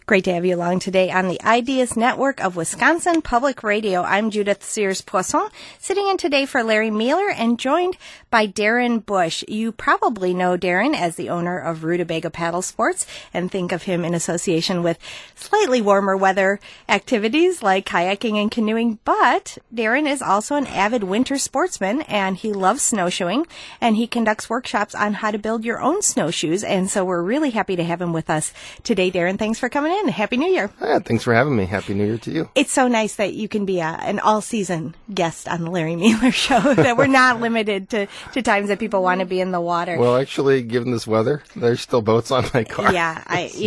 Great to have you along today on the Ideas Network of Wisconsin Public Radio. I'm Judith Sears-Poisson, sitting in today for Larry Mueller and joined by Darren Bush. You probably know Darren as the owner of Rutabaga Paddle Sports and think of him in association with slightly warmer weather activities like kayaking and canoeing. But Darren is also an avid winter sportsman and he loves snowshoeing and he conducts workshops on how to build your own snowshoes. And so we're really happy to have him with us today. Darren, thanks for coming in. Happy New Year. Yeah, thanks for having me. Happy New Year to you. It's so nice that you can be an all-season guest on the Larry Mueller Show, that we're not limited to times that people want to be in the water. Well, actually, given this weather, there's still boats on my car. Yeah,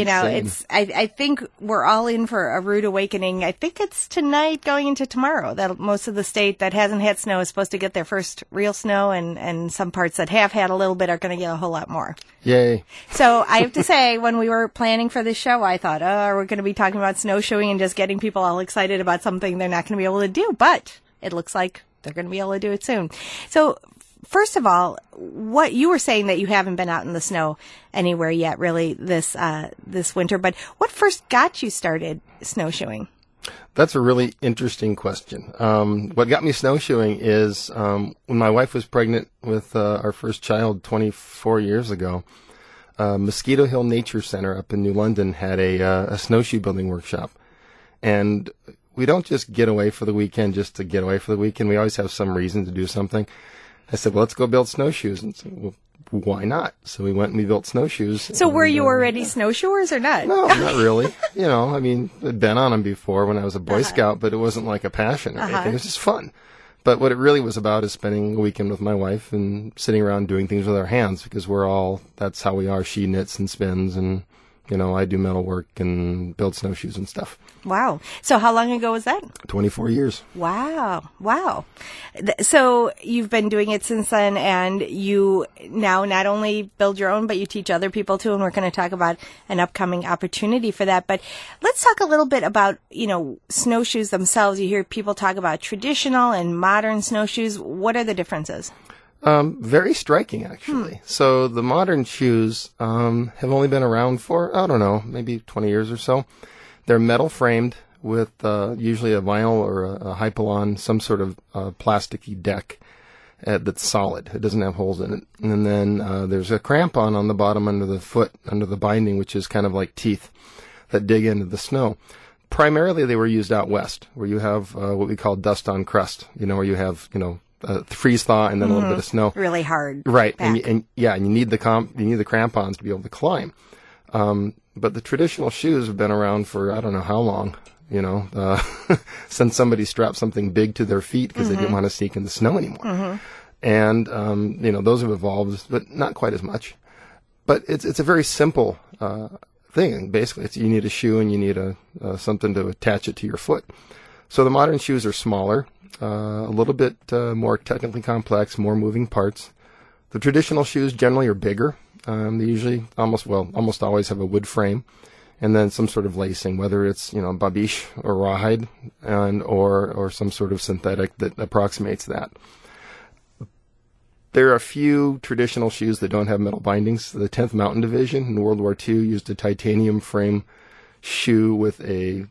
I think we're all in for a rude awakening. I think it's tonight going into tomorrow that most of the state that hasn't had snow is supposed to get their first real snow, and some parts that have had a little bit are going to get a whole lot more. Yay. So I have to say, when we were planning for this show, I thought, we're going to be talking about snowshoeing and just getting people all excited about something they're not going to be able to do. But it looks like they're going to be able to do it soon. So first of all, what you were saying that you haven't been out in the snow anywhere yet, really, this winter. But what first got you started snowshoeing? That's a really interesting question. What got me snowshoeing is when my wife was pregnant with our first child 24 years ago, Mosquito Hill Nature Center up in New London had a snowshoe building workshop. And we don't just get away for the weekend just to get away for the weekend. We always have some reason to do something. I said, well, let's go build snowshoes. And so, well, why not? So we went and we built snowshoes. So were you already snowshoers or not? No, not really. I'd been on them before when I was a Boy Scout, but it wasn't like a passion or anything. It was just fun. But what it really was about is spending a weekend with my wife and sitting around doing things with our hands because that's how we are. She knits and spins and, I do metal work and build snowshoes and stuff. Wow. So how long ago was that? 24 years. Wow. So you've been doing it since then, and you now not only build your own, but you teach other people too, and we're going to talk about an upcoming opportunity for that. But let's talk a little bit about, snowshoes themselves. You hear people talk about traditional and modern snowshoes. What are the differences? Very striking, actually. So the modern shoes have only been around for, I don't know, maybe 20 years or so. They're metal framed with usually a vinyl or a Hypalon, some sort of plasticky deck that's solid. It doesn't have holes in it. And then there's a crampon on the bottom under the foot, under the binding, which is kind of like teeth that dig into the snow. Primarily, they were used out west, where you have what we call dust on crust, where you have, freeze thaw and then a little bit of snow. Really hard. Right. And you need the crampons to be able to climb. But the traditional shoes have been around for I don't know how long, since somebody strapped something big to their feet because they didn't want to sneak in the snow anymore. And, those have evolved, but not quite as much. But it's a very simple, thing. Basically, you need a shoe and you need something to attach it to your foot. So the modern shoes are smaller. A little bit more technically complex, more moving parts. The traditional shoes generally are bigger. They usually almost always have a wood frame, and then some sort of lacing, whether it's babiche or rawhide, or some sort of synthetic that approximates that. There are a few traditional shoes that don't have metal bindings. The 10th Mountain Division in World War II used a titanium frame shoe with a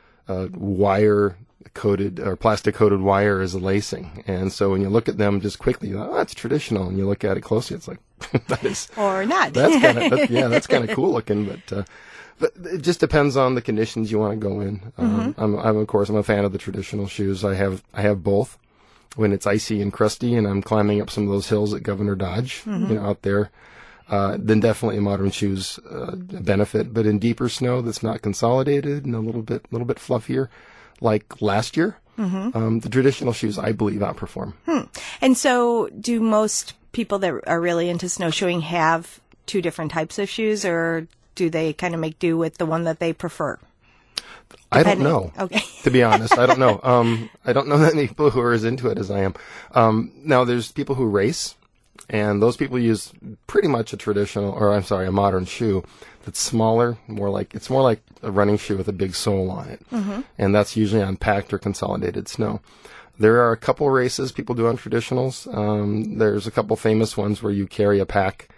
wire coated or plastic coated wire as a lacing, and so when you look at them just quickly, you're like, oh, that's traditional, and you look at it closely, it's like that is or not. That's kind of cool looking, but it just depends on the conditions you want to go in. I'm a fan of the traditional shoes. I have both. When it's icy and crusty, and I'm climbing up some of those hills at Governor Dodge, out there, then definitely modern shoes benefit. But in deeper snow that's not consolidated and a little bit fluffier, like last year, the traditional shoes, I believe, outperform. And so do most people that are really into snowshoeing have two different types of shoes, or do they kind of make do with the one that they prefer? I don't know. Okay. To be honest, I don't know. I don't know that many people who are as into it as I am. Now, there's people who race, and those people use pretty much a modern shoe that's smaller, it's more like a running shoe with a big sole on it. And that's usually on packed or consolidated snow. There are a couple races people do on traditionals. There's a couple famous ones where you carry a pack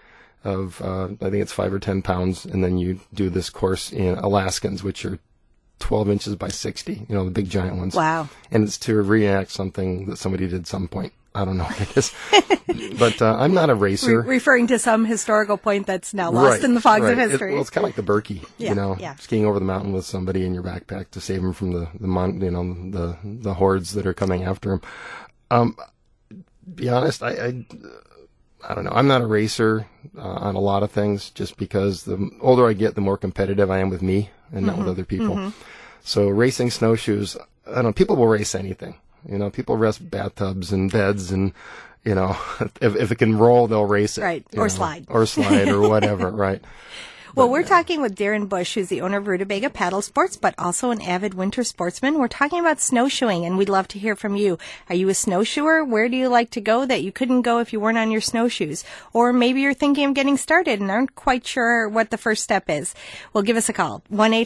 of I think it's 5 or 10 pounds, and then you do this course in Alaskans, which are 12 inches by 60, the big giant ones. Wow. And it's to reenact something that somebody did at some point. I don't know what it is. But I'm not a racer. Referring to some historical point that's now lost in the fogs of history. It's kind of like the Berkey, Yeah. skiing over the mountain with somebody in your backpack to save him from the hordes that are coming after him. Be honest, I don't know. I'm not a racer on a lot of things, just because the older I get, the more competitive I am with me and not with other people. So racing snowshoes, I don't know, people will race anything. People race bathtubs and beds, and, if it can roll, they'll race it. Right. Or slide. Or slide or whatever, right. Well, we're talking with Darren Bush, who's the owner of Rutabaga Paddle Sports, but also an avid winter sportsman. We're talking about snowshoeing, and we'd love to hear from you. Are you a snowshoer? Where do you like to go that you couldn't go if you weren't on your snowshoes? Or maybe you're thinking of getting started and aren't quite sure what the first step is. Well, give us a call.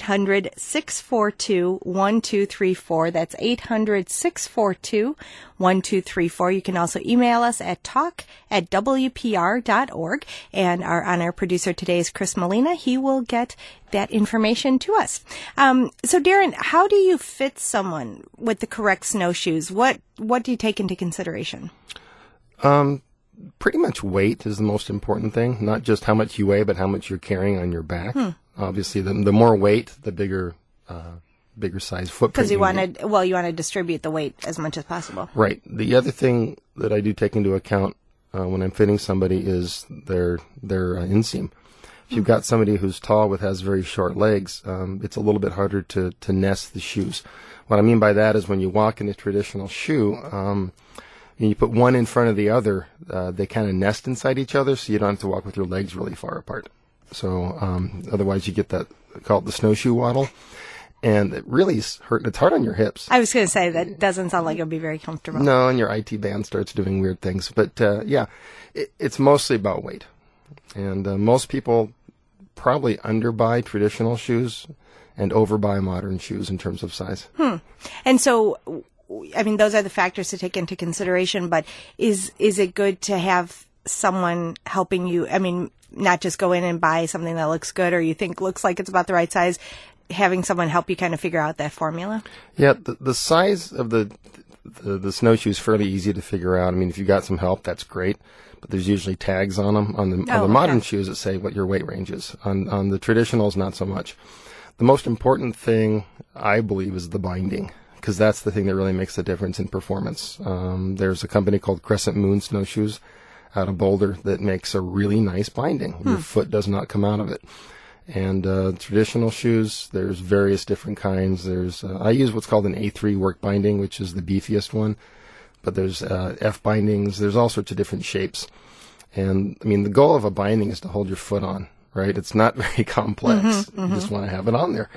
1-800-642-1234. That's 800-642-1234. You can also email us at talk@wpr.org. And our on-air producer today is Chris Molina. He will get that information to us. So, Darren, how do you fit someone with the correct snowshoes? What do you take into consideration? Pretty much weight is the most important thing. Not just how much you weigh, but how much you're carrying on your back. Obviously, the more weight, the bigger size footprint. Because you want to distribute the weight as much as possible. Right. The other thing that I do take into account when I'm fitting somebody is their inseam. If you've got somebody who's tall has very short legs, it's a little bit harder to nest the shoes. What I mean by that is when you walk in a traditional shoe, and you put one in front of the other, they kind of nest inside each other, so you don't have to walk with your legs really far apart. So otherwise you get that, called the snowshoe waddle. And it really it's hard on your hips. I was going to say, that doesn't sound like it would be very comfortable. No, and your IT band starts doing weird things. But it's mostly about weight. And most people probably underbuy traditional shoes and overbuy modern shoes in terms of size. And so, I mean, those are the factors to take into consideration, but is it good to have someone helping you? I mean, not just go in and buy something that looks good or you think looks like it's about the right size, having someone help you kind of figure out that formula? Yeah, the size of the snowshoe is fairly easy to figure out. I mean, if you got some help, that's great. But there's usually tags on them. On the modern shoes that say what your weight range is. On the traditionals, not so much. The most important thing, I believe, is the binding, because that's the thing that really makes the difference in performance. There's a company called Crescent Moon Snowshoes out of Boulder that makes a really nice binding. Your foot does not come out of it. And traditional shoes, there's various different kinds. There's I use what's called an A3 work binding, which is the beefiest one. But there's F bindings. There's all sorts of different shapes. And, I mean, the goal of a binding is to hold your foot on, right? It's not very complex. You just want to have it on there.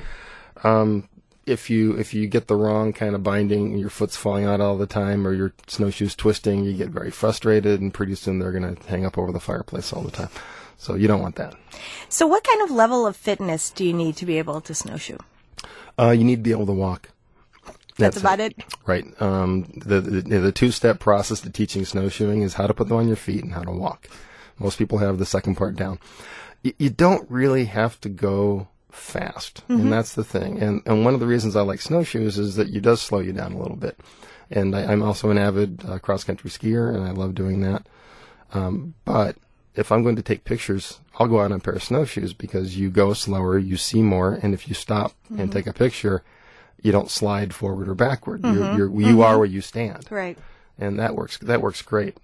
If you get the wrong kind of binding and your foot's falling out all the time or your snowshoe's twisting, you get very frustrated, and pretty soon they're going to hang up over the fireplace all the time. So you don't want that. So what kind of level of fitness do you need to be able to snowshoe? You need to be able to walk. That's about it? Right. The two-step process to teaching snowshoeing is how to put them on your feet and how to walk. Most people have the second part down. You don't really have to go fast, and that's the thing. And one of the reasons I like snowshoes is that it does slow you down a little bit. And I'm also an avid cross-country skier, and I love doing that. But if I'm going to take pictures, I'll go out on a pair of snowshoes because you go slower, you see more, and if you stop and take a picture, you don't slide forward or backward. You are where you stand. Right. And that works great.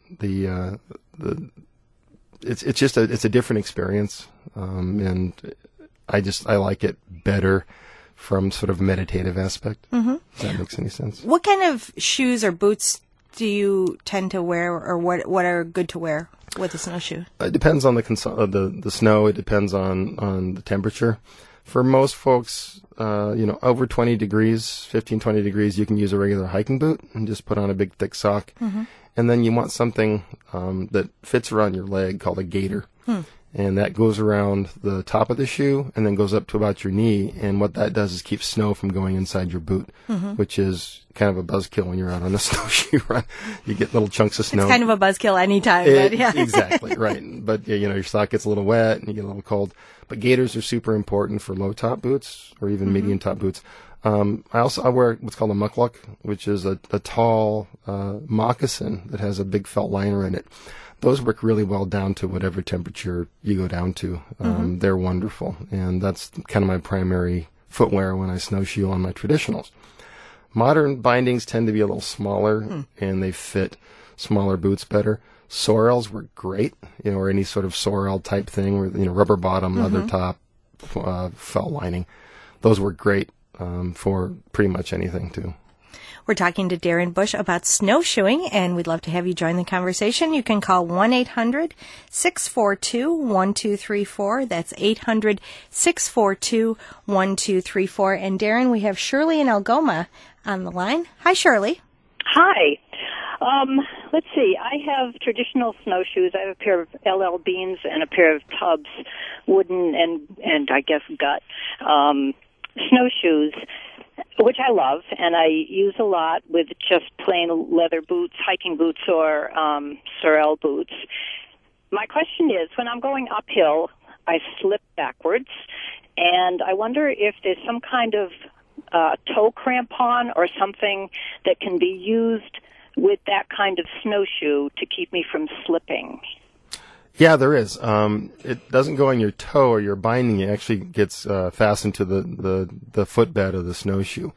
It's a different experience. And I like it better from sort of meditative aspect. If that makes any sense. What kind of shoes or boots do you tend to wear, or what are good to wear with a snowshoe? It depends on the snow. It depends on the temperature. For most folks, over 20 degrees, 15, 20 degrees, you can use a regular hiking boot and just put on a big thick sock. And then you want something that fits around your leg called a gaiter. And that goes around the top of the shoe and then goes up to about your knee. And what that does is keep snow from going inside your boot, which is kind of a buzzkill when you're out on a snowshoe run. You get little chunks of snow. It's kind of a buzzkill anytime, but yeah. Exactly, right. But, your sock gets a little wet and you get a little cold. But gaiters are super important for low-top boots or even medium-top boots. I wear what's called a mukluk, which is a tall moccasin that has a big felt liner in it. Those work really well down to whatever temperature you go down to. They're wonderful, and that's kind of my primary footwear when I snowshoe on my traditionals. Modern bindings tend to be a little smaller, and they fit smaller boots better. Sorels work great, or any sort of sorel type thing, where rubber bottom, leather top, felt lining. Those work great for pretty much anything too. We're talking to Darren Bush about snowshoeing, and we'd love to have you join the conversation. You can call 1-800-642-1234. That's 800-642-1234. And Darren, we have Shirley in Algoma on the line. Hi, Shirley. Hi. Let's see. I have traditional snowshoes. I have a pair of LL Beans and a pair of Tubbs, wooden and I guess gut snowshoes, which I love, and I use a lot with just plain leather boots, hiking boots, or sorel boots. My question is, when I'm going uphill, I slip backwards, and I wonder if there's some kind of toe crampon or something that can be used with that kind of snowshoe to keep me from slipping. Yeah, there is. It doesn't go on your toe or your binding. It actually gets fastened to the footbed of the snowshoe.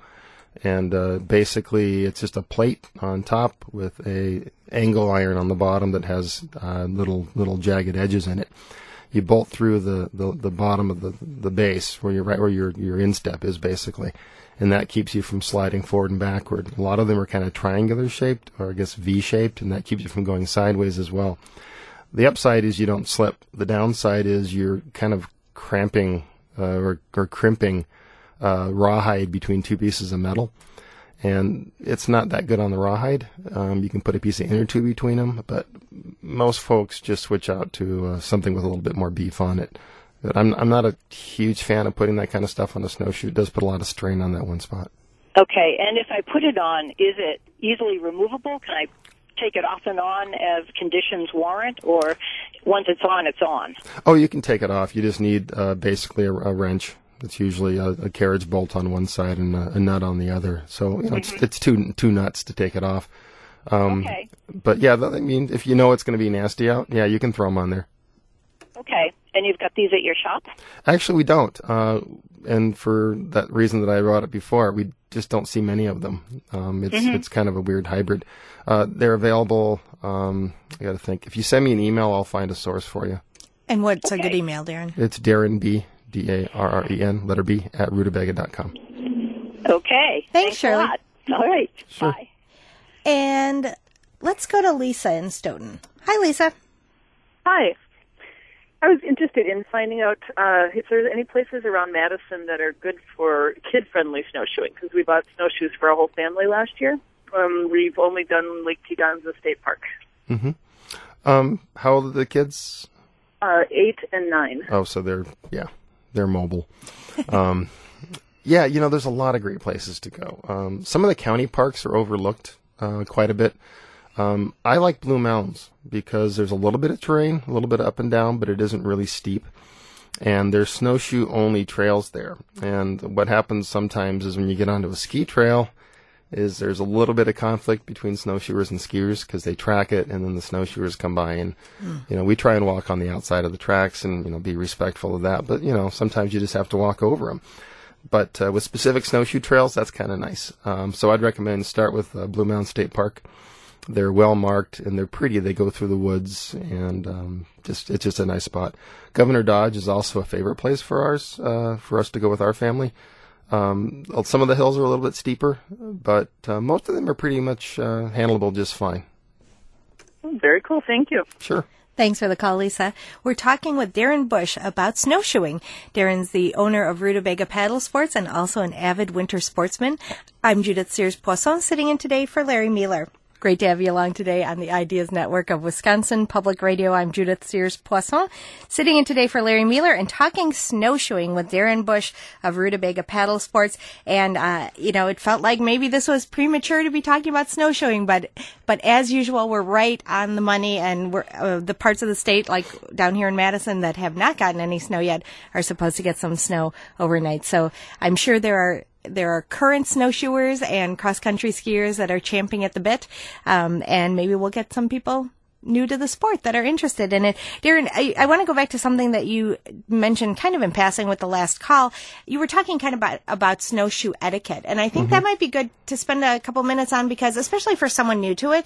And basically, it's just a plate on top with a angle iron on the bottom that has little jagged edges in it. You bolt through the bottom of the base where your instep is basically, and that keeps you from sliding forward and backward. A lot of them are kind of triangular shaped, or I guess V-shaped, and that keeps you from going sideways as well. The upside is you don't slip. The downside is you're kind of cramping or crimping rawhide between two pieces of metal. And it's not that good on the rawhide. You can put a piece of inner tube between them, but most folks just switch out to something with a little bit more beef on it. But I'm not a huge fan of putting that kind of stuff on a snowshoe. It does put a lot of strain on that one spot. Okay, and if I put it on, is it easily removable? Can I take it off and on as conditions warrant, or once it's on, it's on? Oh, you can take it off. You just need basically a wrench. It's usually a carriage bolt on one side and a nut on the other. So it's two nuts to take it off. Okay. But yeah, I mean, if you know it's going to be nasty out, yeah, you can throw them on there. Okay. And you've got these at your shop? Actually, we don't. And for that reason that I brought up before, we just don't see many of them. It's kind of a weird hybrid. They're available. I got to think. If you send me an email, I'll find a source for you. And what's a good email, Darren? It's Darren B. Darren, letter B, @rutabaga.com. Okay. Thanks, Shirley. A lot. All right. Sure. Bye. And let's go to Lisa in Stoughton. Hi, Lisa. Hi. I was interested in finding out if there's any places around Madison that are good for kid-friendly snowshoeing, because we bought snowshoes for our whole family last year. We've only done Lake Teganza State Park. Mm-hmm. How old are the kids? 8 and 9. Oh, so they're mobile. Yeah, there's a lot of great places to go. Some of the county parks are overlooked quite a bit. I like Blue Mountains because there's a little bit of terrain, a little bit up and down, but it isn't really steep. And there's snowshoe-only trails there. And what happens sometimes is when you get onto a ski trail is there's a little bit of conflict between snowshoers and skiers because they track it, and then the snowshoers come by. And, we try and walk on the outside of the tracks and, be respectful of that. But, sometimes you just have to walk over them. But with specific snowshoe trails, that's kind of nice. So I'd recommend start with Blue Mountain State Park. They're well marked and they're pretty. They go through the woods and it's just a nice spot. Governor Dodge is also a favorite place for us to go with our family. Some of the hills are a little bit steeper, but most of them are pretty much handleable just fine. Very cool. Thank you. Sure. Thanks for the call, Lisa. We're talking with Darren Bush about snowshoeing. Darren's the owner of Rutabaga Paddle Sports and also an avid winter sportsman. I'm Judith Sears-Poisson, sitting in today for Larry Mueller. Great to have you along today on the Ideas Network of Wisconsin Public Radio. I'm Judith Sears-Poisson, sitting in today for Larry Mueller and talking snowshoeing with Darren Bush of Rutabaga Paddle Sports. And, it felt like maybe this was premature to be talking about snowshoeing, but as usual, we're right on the money, and we're, the parts of the state, like down here in Madison, that have not gotten any snow yet are supposed to get some snow overnight. So I'm sure there are current snowshoers and cross-country skiers that are champing at the bit, and maybe we'll get some people new to the sport that are interested in it. Darren, I want to go back to something that you mentioned kind of in passing with the last call. You were talking kind of about snowshoe etiquette, and I think that might be good to spend a couple minutes on, because especially for someone new to it,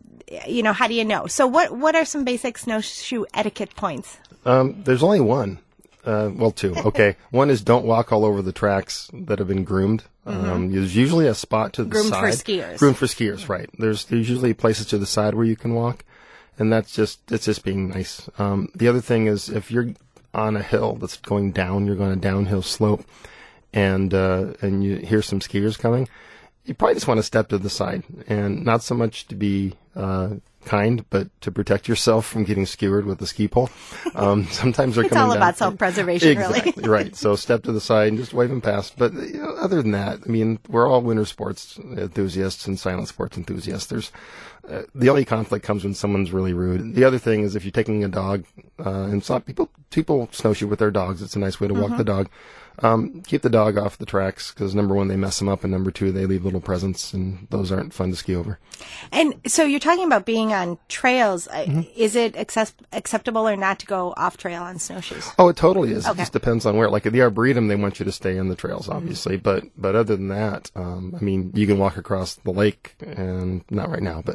how do you know? So what are some basic snowshoe etiquette points? There's only one. Two. Okay. One is don't walk all over the tracks that have been groomed. There's usually a spot to the groomed side. Groomed for skiers, right. There's usually places to the side where you can walk, and it's just being nice. The other thing is, if you're on a hill that's going down, you're going a downhill slope, and you hear some skiers coming, you probably just want to step to the side, and not so much to be kind, but to protect yourself from getting skewered with a ski pole. Sometimes they're it's coming all down. about self-preservation, exactly, really. Right. So step to the side and just wave them past. But other than that, we're all winter sports enthusiasts and silent sports enthusiasts. There's the only conflict comes when someone's really rude. The other thing is if you're taking a dog, and some people snowshoe with their dogs. It's a nice way to walk the dog. Keep the dog off the tracks, because number one, they mess them up, and number two, they leave little presents, and those aren't fun to ski over. And so you're talking about being on trails. Is it acceptable or not to go off trail on snowshoes? Oh, it totally is. Okay. It just depends on where. Like at the Arboretum, they want you to stay in the trails, obviously. But other than that, you can walk across the lake, and not right now, but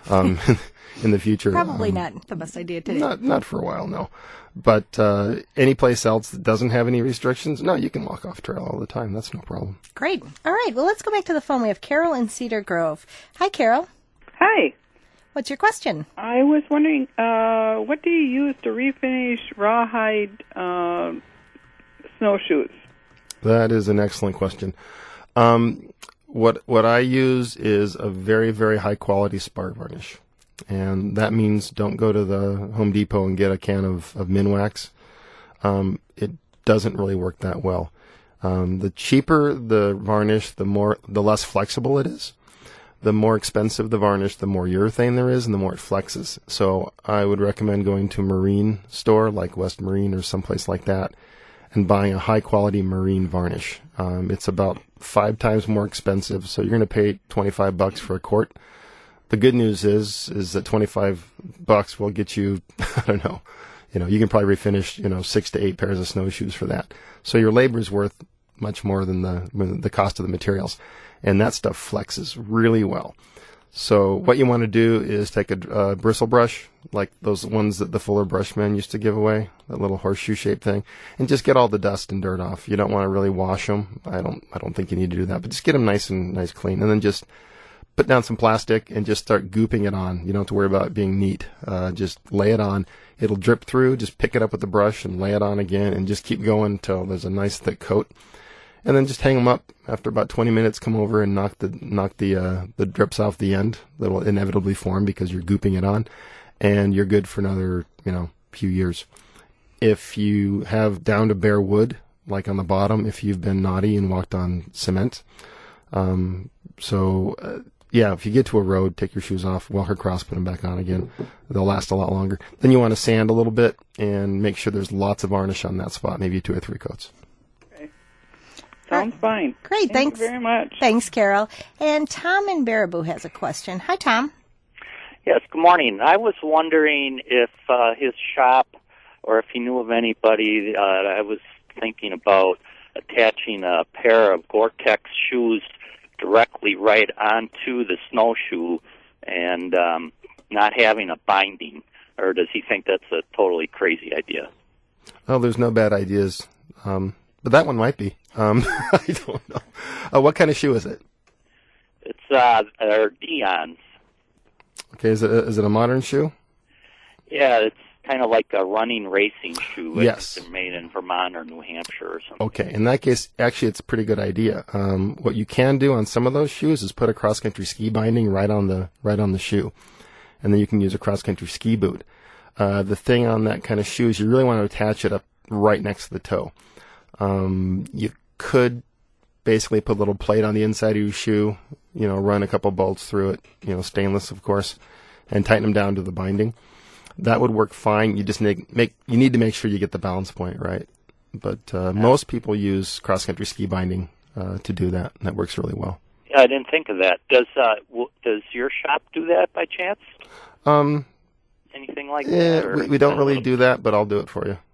in the future. Probably not the best idea today. Not for a while, no. But any place else that doesn't have any restrictions, no, you can walk off trail all the time. That's no problem. Great. All right. Well, let's go back to the phone. We have Carol in Cedar Grove. Hi, Carol. Hi. What's your question? I was wondering, what do you use to refinish rawhide snowshoes? That is an excellent question. What I use is a very, very high quality spar varnish. And that means don't go to the Home Depot and get a can of Minwax. It doesn't really work that well. The cheaper the varnish, the less flexible it is. The more expensive the varnish, the more urethane there is, and the more it flexes. So I would recommend going to a marine store like West Marine or someplace like that and buying a high quality marine varnish. It's about 5 times more expensive, so you're going to pay $25 for a quart. The good news is that $25 will get you, I don't know, you can probably refinish, 6 to 8 pairs of snowshoes for that. So your labor is worth much more than the cost of the materials. And that stuff flexes really well. So what you want to do is take a bristle brush, like those ones that the Fuller Brush men used to give away, that little horseshoe-shaped thing, and just get all the dust and dirt off. You don't want to really wash them. I don't think you need to do that, but just get them nice clean, and then just put down some plastic and just start gooping it on. You don't have to worry about it being neat. Just lay it on. It'll drip through. Just pick it up with the brush and lay it on again, and just keep going until there's a nice thick coat. And then just hang them up. After about 20 minutes, come over and knock the drips off the end that'll inevitably form because you're gooping it on, and you're good for another few years. If you have down to bare wood, like on the bottom, if you've been naughty and walked on cement, if you get to a road, take your shoes off, walk across, put them back on again. They'll last a lot longer. Then you want to sand a little bit and make sure there's lots of varnish on that spot, maybe 2 or 3 coats. Sounds fine. Great. Thanks very much. Thanks, Carol. And Tom in Baraboo has a question. Hi, Tom. Yes, good morning. I was wondering if his shop, or if he knew of anybody, I was thinking about attaching a pair of Gore-Tex shoes directly right onto the snowshoe and not having a binding. Or does he think that's a totally crazy idea? Oh, there's no bad ideas. But that one might be. I don't know. What kind of shoe is it? It's they're Dion's. Okay, is it a modern shoe? Yeah, kind of like a running racing shoe. Yes. They're made in Vermont or New Hampshire or something. Okay, in that case, actually, it's a pretty good idea. What you can do on some of those shoes is put a cross-country ski binding right on the shoe, and then you can use a cross-country ski boot. The thing on that kind of shoe is you really want to attach it up right next to the toe. You could basically put a little plate on the inside of your shoe, run a couple bolts through it, stainless, of course, and tighten them down to the binding. That would work fine. You just you need to make sure you get the balance point right. But most people use cross-country ski binding to do that, and that works really well. Yeah, I didn't think of that. Does your shop do that by chance? Anything like that? Or We don't really do that, but I'll do it for you.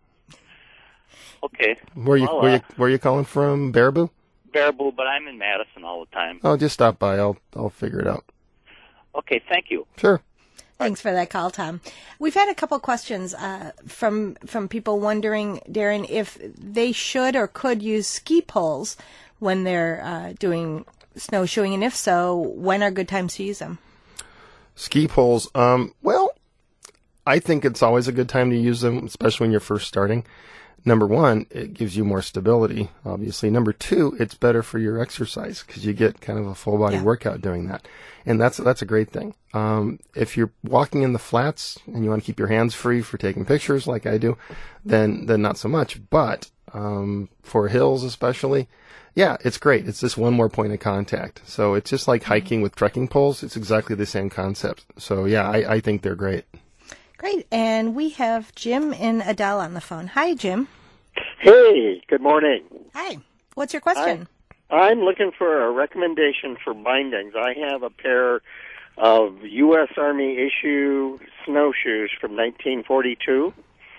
Okay. Where you calling from? Baraboo? Baraboo, but I'm in Madison all the time. Oh, just stop by. I'll figure it out. Okay, thank you. Sure. Thanks for that call, Tom. We've had a couple questions from people wondering, Darren, if they should or could use ski poles when they're doing snowshoeing, and if so, when are good times to use them? Ski poles. Well, I think it's always a good time to use them, especially when you're first starting. Number one, it gives you more stability, obviously. Number two, it's better for your exercise because you get kind of a full body workout doing that. And that's a great thing. If you're walking in the flats and you want to keep your hands free for taking pictures like I do, then not so much. But for hills especially, yeah, it's great. It's just one more point of contact. So it's just like hiking with trekking poles. It's exactly the same concept. So yeah, I think they're great. Great. And we have Jim and Adele on the phone. Hi, Jim. Hey, good morning. Hi. What's your question? I'm looking for a recommendation for bindings. I have a pair of U.S. Army issue snowshoes from 1942,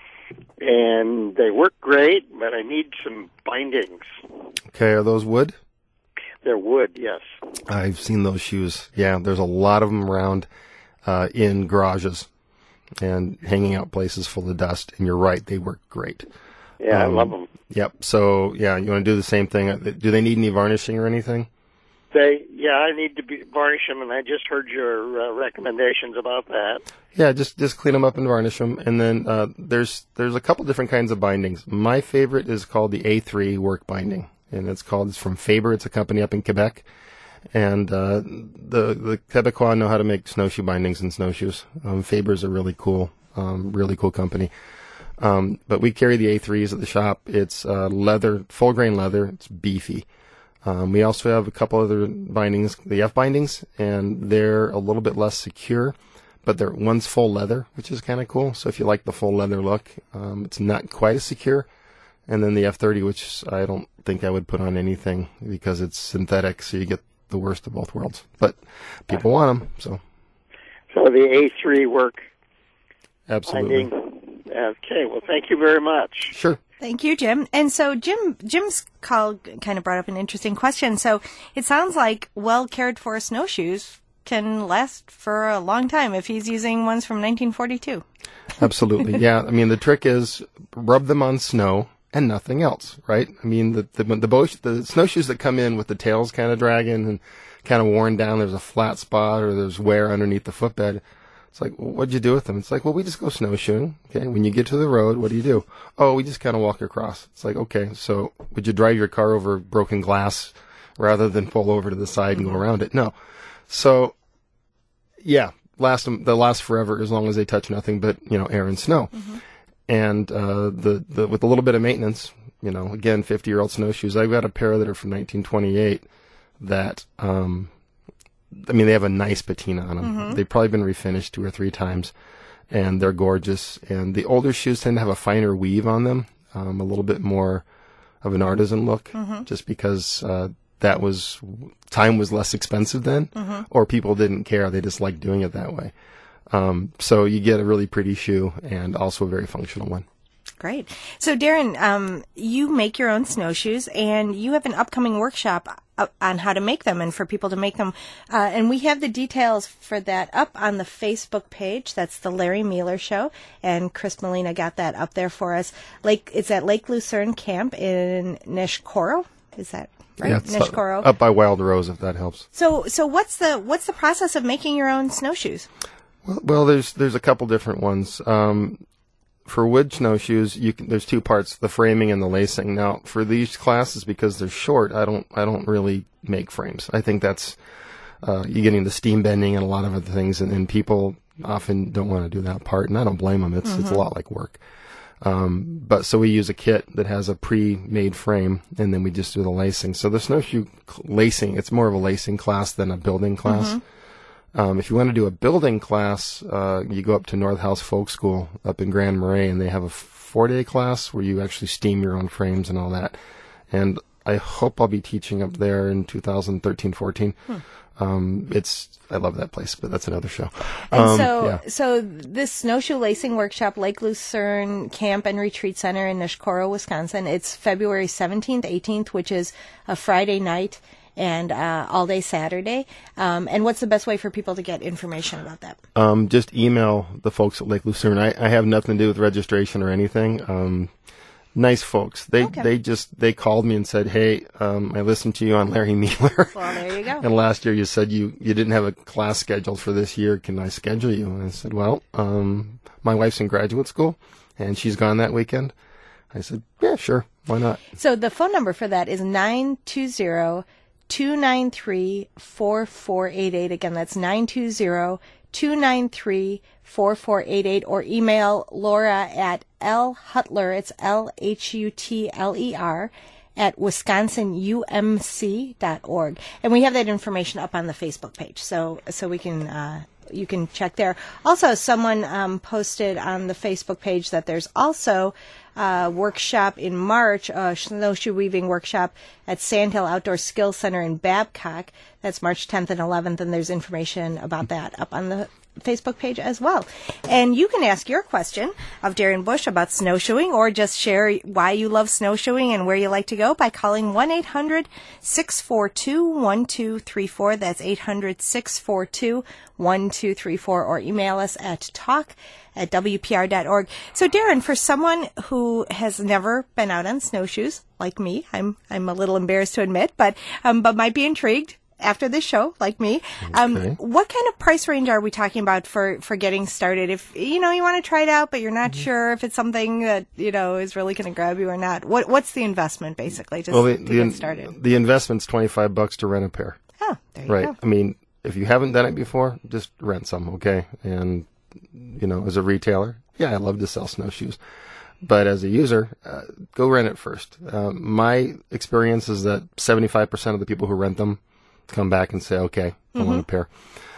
and they work great, but I need some bindings. Okay, are those wood? They're wood, yes. I've seen those shoes. Yeah, there's a lot of them around in garages and hanging out places full of dust, and you're right, they work great. Yeah, I love them. Yep. So, yeah, you want to do the same thing. Do they need any varnishing or anything? I need to varnish them, and I just heard your recommendations about that. Yeah, just clean them up and varnish them, and then there's a couple different kinds of bindings. My favorite is called the A3 work binding, and it's from Faber. It's a company up in Quebec, and the Quebecois know how to make snowshoe bindings and snowshoes. Faber's a really cool company. But we carry the A3s at the shop. It's leather, full grain leather. It's beefy. We also have a couple other bindings, the F bindings, and they're a little bit less secure, but one's full leather, which is kind of cool. So if you like the full leather look, it's not quite as secure. And then the F30, which I don't think I would put on anything because it's synthetic, so you get the worst of both worlds. But people want them, so. So the A3 work. Absolutely. Binding. Okay, well, thank you very much. Sure. Thank you, Jim. And so Jim's call kind of brought up an interesting question. So it sounds like well cared for snowshoes can last for a long time if he's using ones from 1942. Absolutely. Yeah. I mean, the trick is rub them on snow and nothing else, right? I mean, the snowshoes that come in with the tails kind of dragging and kind of worn down, there's a flat spot or there's wear underneath the footbed. It's like, well, what'd you do with them? It's like, well, we just go snowshoeing. Okay. When you get to the road, what do? Oh, we just kind of walk across. It's like, okay, so would you drive your car over broken glass rather than pull over to the side and go around it? No. So, yeah, they'll last forever as long as they touch nothing but, air and snow. Mm-hmm. And, with a little bit of maintenance, again, 50-year-old snowshoes, I've got a pair that are from 1928 that, they have a nice patina on them. Mm-hmm. They've probably been refinished 2 or 3 times, and they're gorgeous. And the older shoes tend to have a finer weave on them, a little bit more of an artisan look, just because time was less expensive then, or people didn't care. They just liked doing it that way. So you get a really pretty shoe and also a very functional one. Great. So, Darren, you make your own snowshoes, and you have an upcoming workshop on how to make them and for people to make them. And we have the details for that up on the Facebook page. That's the Larry Mealer Show. And Chris Molina got that up there for us. It's at Lake Lucerne Camp in Neshkoro. Is that right? Yeah, Neshkoro. Up by Wild Rose, if that helps. So what's the process of making your own snowshoes? Well, there's a couple different ones. for wood snowshoes, there's two parts: the framing and the lacing. Now, for these classes, because they're short, I don't really make frames. I think that's you're getting the steam bending and a lot of other things, and people often don't want to do that part, and I don't blame them. It's a lot like work. But so we use a kit that has a pre-made frame, and then we just do the lacing. So the snowshoe lacing, it's more of a lacing class than a building class. If you want to do a building class, you go up to North House Folk School up in Grand Marais, and they have a 4-day class where you actually steam your own frames and all that. And I hope I'll be teaching up there in 2013-14. I love that place, but that's another show. And so this snowshoe lacing workshop, Lake Lucerne Camp and Retreat Center in Nishkoro, Wisconsin, it's February 17th, 18th, which is a Friday night, and all day Saturday. And what's the best way for people to get information about that? Just email the folks at Lake Lucerne. I have nothing to do with registration or anything. Nice folks. They called me and said, "Hey, I listened to you on Larry Mueller. Well, there you go. And last year you said you didn't have a class scheduled for this year. Can I schedule you?" And I said, "Well, my wife's in graduate school, and she's gone that weekend." I said, "Yeah, sure. Why not?" So the phone number for that is 920-293-4488. Again, that's 920-293-4488, or email Laura at lhutler, it's LHUTLER, at wisconsinumc.org. And we have that information up on the Facebook page, so we can you can check there. Also, someone posted on the Facebook page that there's also a workshop in March, a snowshoe weaving workshop at Sandhill Outdoor Skills Center in Babcock. That's March 10th and 11th, and there's information about that up on the Facebook page as well. And you can ask your question of Darren Bush about snowshoeing, or just share why you love snowshoeing and where you like to go by calling 1-800-642-1234. That's 800-642-1234, or email us at talk@wpr.org. So Darren, for someone who has never been out on snowshoes like me, I'm a little embarrassed to admit, but might be intrigued after this show, like me. Okay. What kind of price range are we talking about for getting started? If, you want to try it out, but you're not sure if it's something that, is really going to grab you or not. What's the investment, basically, to get started? The investment's $25 to rent a pair. Oh, there you right. go. I mean, if you haven't done it before, just rent some, okay? And, as a retailer, I love to sell snowshoes. But as a user, go rent it first. My experience is that 75% of the people who rent them come back and say, "Okay, I want a pair."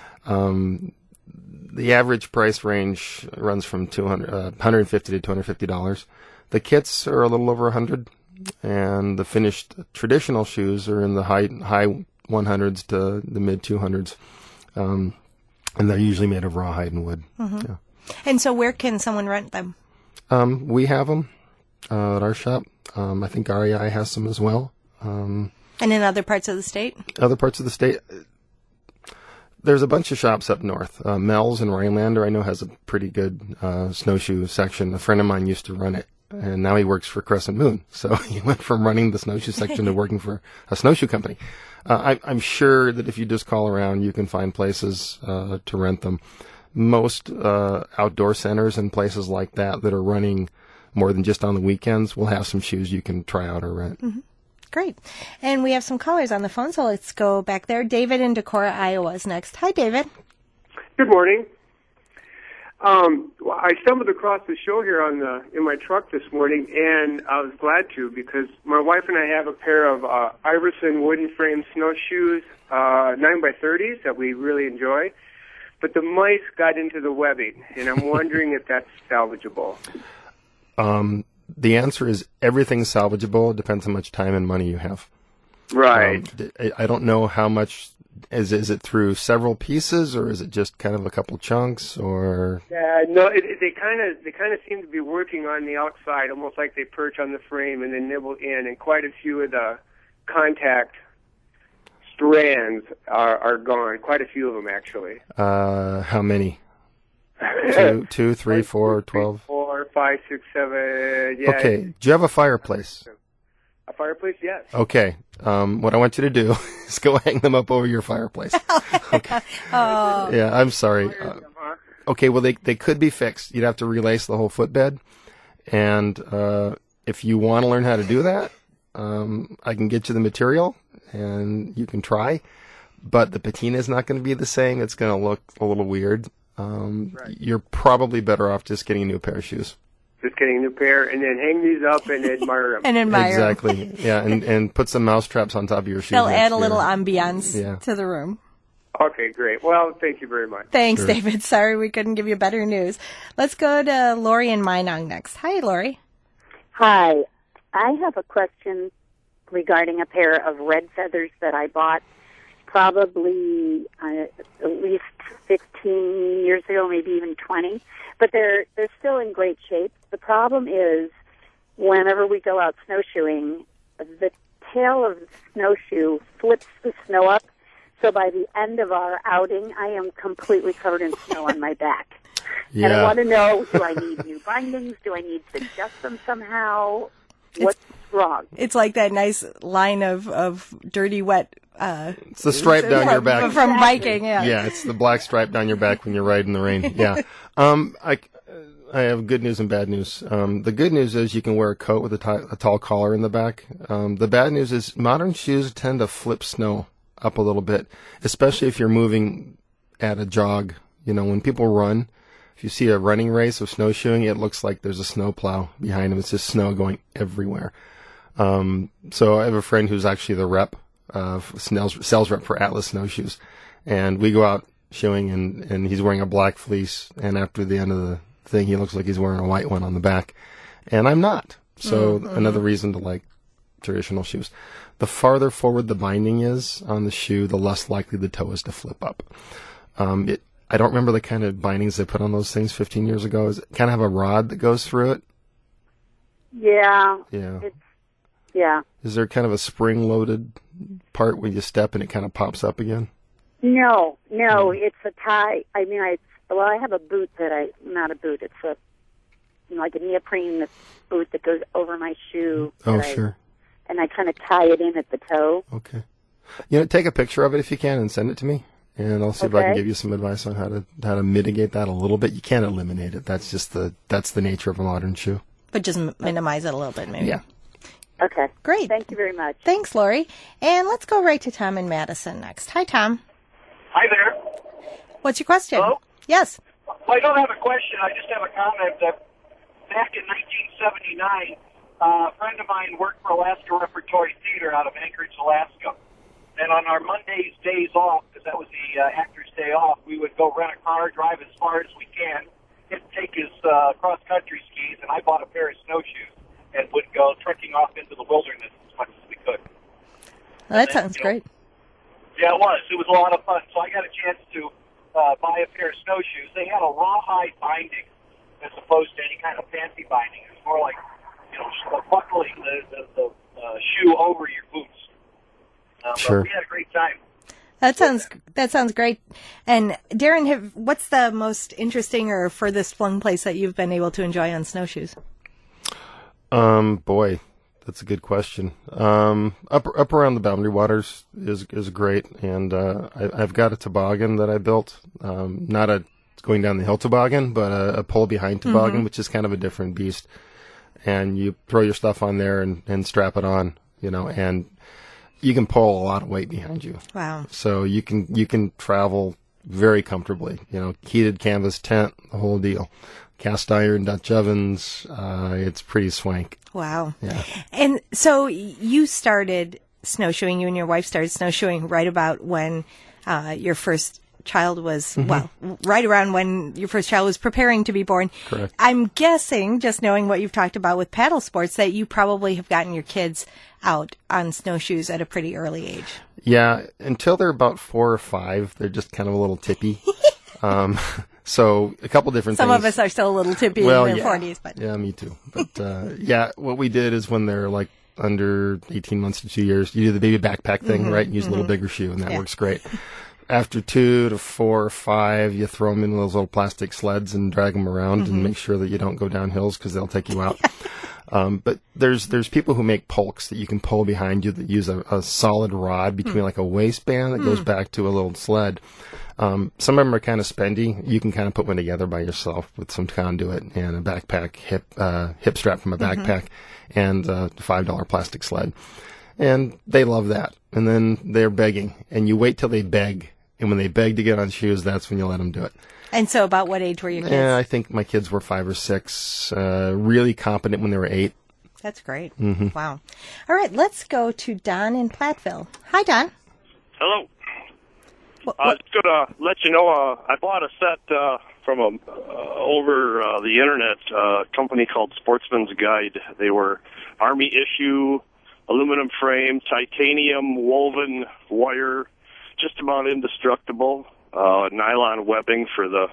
The average price range runs from $150 to $250. The kits are a little over $100, and the finished traditional shoes are in the high 100s to the mid 200s, and they're usually made of rawhide and wood. Yeah. And so, where can someone rent them? We have them at our shop. I think REI has some as well. And in other parts of the state? Other parts of the state. There's a bunch of shops up north. Mel's in Rhinelander, I know, has a pretty good snowshoe section. A friend of mine used to run it, and now he works for Crescent Moon. So he went from running the snowshoe section to working for a snowshoe company. I'm sure that if you just call around, you can find places to rent them. Most outdoor centers and places like that are running more than just on the weekends will have some shoes you can try out or rent. Mm-hmm. Great. And we have some callers on the phone, so let's go back there. David in Decorah, Iowa is next. Hi, David. Good morning. I stumbled across the show here in my truck this morning, and I was glad to, because my wife and I have a pair of Iverson wooden frame snowshoes, 9x30s, that we really enjoy. But the mice got into the webbing, and I'm wondering if that's salvageable. The answer is everything's salvageable. It depends how much time and money you have. Right. I don't know how much. Is it through several pieces, or is it just kind of a couple chunks, or? No. They kind of seem to be working on the outside, almost like they perch on the frame and then nibble in. And quite a few of the contact strands are gone. Quite a few of them, actually. How many? 2, 3, 4, 12. 4, 5, 6, 7. Yeah. Okay. Do you have a fireplace? A fireplace, yes. Okay. What I want you to do is go hang them up over your fireplace. Okay. Oh. Yeah, I'm sorry. Okay, well, they could be fixed. You'd have to relace the whole footbed. And if you want to learn how to do that, I can get you the material, and you can try. But the patina is not going to be the same. It's going to look a little weird. You're probably better off just getting a new pair of shoes. Just getting a new pair, and then hang these up and admire them. And admire 'em. Exactly. Yeah, and put some mouse traps on top of your shoes. They'll add a year. little ambiance to the room. Okay, great. Well, thank you very much. Thanks, David. Sorry we couldn't give you better news. Let's go to Lori in Minong next. Hi, Lori. Hi. I have a question regarding a pair of red feathers that I bought probably at least 15 years ago, maybe even 20. But they're still in great shape. The problem is whenever we go out snowshoeing, the tail of the snowshoe flips the snow up. So by the end of our outing, I am completely covered in snow on my back. Yeah. And I want to know, do I need new bindings? Do I need to adjust them somehow? What's wrong? It's like that nice line of dirty, wet... it's the stripe down your back. From biking, yeah. Yeah, it's the black stripe down your back when you're riding in the rain. Yeah. I have good news and bad news. The good news is you can wear a coat with a tall collar in the back. The bad news is modern shoes tend to flip snow up a little bit, especially if you're moving at a jog. You know, when people run, if you see a running race of snowshoeing, it looks like there's a snow plow behind them. It's just snow going everywhere. So I have a friend who's actually the rep, sales rep for Atlas snowshoes. And we go out shoeing and he's wearing a black fleece. And after the end of the thing, he looks like he's wearing a white one on the back. And I'm not. So another reason to like traditional shoes. The farther forward the binding is on the shoe, the less likely the toe is to flip up. I don't remember the kind of bindings they put on those things 15 years ago. Does it kind of have a rod that goes through it? Yeah. Yeah. Yeah. Is there kind of a spring-loaded part where you step and it kind of pops up again? No, it's a tie. I mean, I have a boot not a boot, it's like a neoprene boot that goes over my shoe. Oh, sure. And I kind of tie it in at the toe. Okay. Take a picture of it if you can and send it to me. And I'll see if I can give you some advice on how to mitigate that a little bit. You can't eliminate it. That's the nature of a modern shoe. But just minimize it a little bit, maybe. Yeah. Okay. Great. Thank you very much. Thanks, Lori. And let's go right to Tom in Madison next. Hi, Tom. Hi there. What's your question? Hello? Yes. Well, I don't have a question. I just have a comment that back in 1979, a friend of mine worked for Alaska Repertory Theater out of Anchorage, Alaska. And on our Mondays, days off, because that was the actor's day off, we would go rent a car, drive as far as we can, take his cross-country skis, and I bought a pair of snowshoes and would go trekking off into the wilderness as much as we could. Well, that sounds great. Yeah, it was. It was a lot of fun. So I got a chance to buy a pair of snowshoes. They had a rawhide binding as opposed to any kind of fancy binding. It was more like, buckling the shoe over your boots. Sure. But we had a great time. That sounds great. And Darren, what's the most interesting or furthest flung place that you've been able to enjoy on snowshoes? Boy, that's a good question. Up around the Boundary Waters is great, and I've got a toboggan that I built. Not a going down the hill toboggan, but a pull behind toboggan, which is kind of a different beast. And you throw your stuff on there and strap it on, and you can pull a lot of weight behind you. Wow. So you can travel very comfortably, heated canvas tent, the whole deal. Cast iron, Dutch ovens, it's pretty swank. Wow. Yeah. And so you started snowshoeing, you and your wife started snowshoeing right about when your first child was, right around when your first child was preparing to be born. Correct. I'm guessing, just knowing what you've talked about with paddle sports, that you probably have gotten your kids out on snowshoes at a pretty early age. Yeah, until they're about 4 or 5, they're just kind of a little tippy. So a couple different things. Some of us are still a little tippy in their 40s. But yeah, me too. But what we did is when they're like under 18 months to 2 years, you do the baby backpack thing, right? And use a little bigger shoe, and that works great. After 2 to 4 or 5, you throw them in those little plastic sleds and drag them around and make sure that you don't go down hills because they'll take you out. But there's people who make pulks that you can pull behind you that use a solid rod between like a waistband that goes back to a little sled. Some of them are kind of spendy. You can kind of put one together by yourself with some conduit and a backpack, hip strap from a backpack, and a $5 plastic sled. And they love that. And then they're begging. And you wait till they beg. And when they beg to get on shoes, that's when you let them do it. And so about what age were your kids? Yeah, I think my kids were 5 or 6, really competent when they were 8. That's great. Wow. All right, let's go to Don in Platteville. Hi, Don. Hello. I was going to let you know I bought a set from over the internet, a company called Sportsman's Guide. They were Army issue, aluminum frame, titanium woven wire, just about indestructible, nylon webbing for the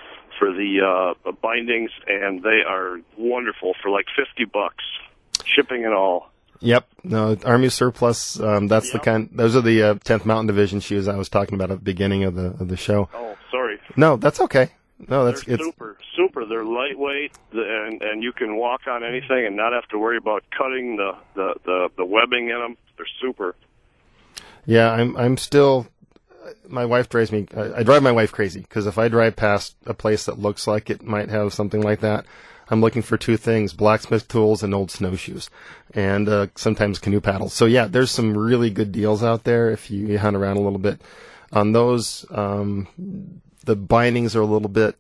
bindings, and they are wonderful for like $50, shipping and all. Yep. No, Army surplus. That's the kind. Those are the 10th Mountain Division shoes I was talking about at the beginning of the show. Oh, sorry. No, that's okay. No, They're super. They're lightweight, and you can walk on anything and not have to worry about cutting the webbing in them. They're super. Yeah, I'm still. My wife drives me. I drive my wife crazy because if I drive past a place that looks like it might have something like that, I'm looking for 2 things: blacksmith tools and old snowshoes, and sometimes canoe paddles. So yeah, there's some really good deals out there if you hunt around a little bit. On those, the bindings are a little bit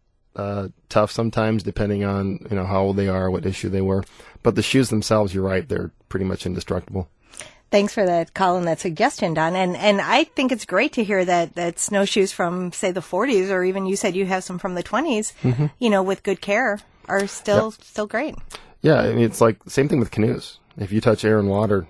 tough sometimes, depending on how old they are, what issue they were. But the shoes themselves, you're right, they're pretty much indestructible. Thanks for that call and that suggestion, Don. And I think it's great to hear that snowshoes from, say, the 40s, or even you said you have some from the 20s, with good care, are still great. Yeah, I mean, it's like the same thing with canoes. If you touch air and water,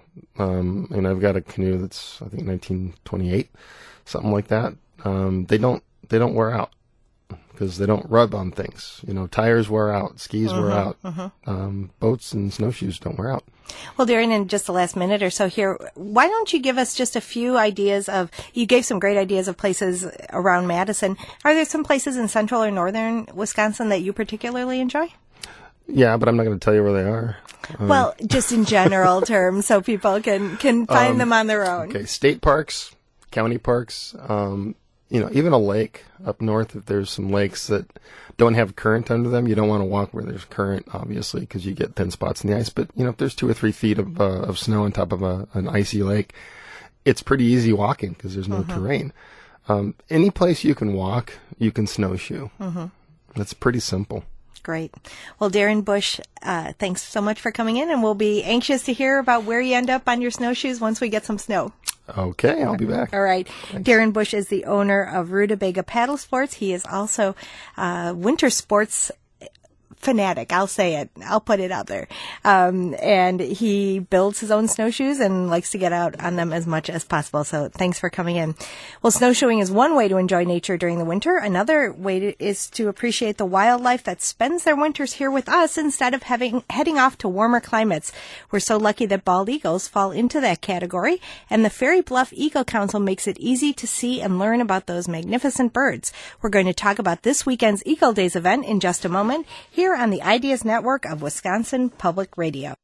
and I've got a canoe that's, I think, 1928, something like that, they don't wear out because they don't rub on things. Tires wear out, skis wear out, boats and snowshoes don't wear out. Well, Darren, in just the last minute or so here, why don't you give us just a few ideas you gave some great ideas of places around Madison. Are there some places in central or northern Wisconsin that you particularly enjoy? Yeah, but I'm not going to tell you where they are. Well, just in general terms so people can find them on their own. Okay, state parks, county parks, even a lake up north. If there's some lakes that don't have current under them, you don't want to walk where there's current, obviously, because you get thin spots in the ice. But, if there's 2 or 3 feet of snow on top of an icy lake, it's pretty easy walking because there's no terrain. Any place you can walk, you can snowshoe. That's pretty simple. Great. Well, Darren Bush, thanks so much for coming in, and we'll be anxious to hear about where you end up on your snowshoes once we get some snow. Okay, I'll be back. All right. Thanks. Darren Bush is the owner of Rutabaga Paddle Sports. He is also winter sports fanatic. I'll say it. I'll put it out there. And he builds his own snowshoes and likes to get out on them as much as possible. So thanks for coming in. Well, snowshoeing is one way to enjoy nature during the winter. Another way is to appreciate the wildlife that spends their winters here with us instead of heading off to warmer climates. We're so lucky that bald eagles fall into that category, and the Ferry Bluff Eagle Council makes it easy to see and learn about those magnificent birds. We're going to talk about this weekend's Eagle Days event in just a moment here on the Ideas Network of Wisconsin Public Radio.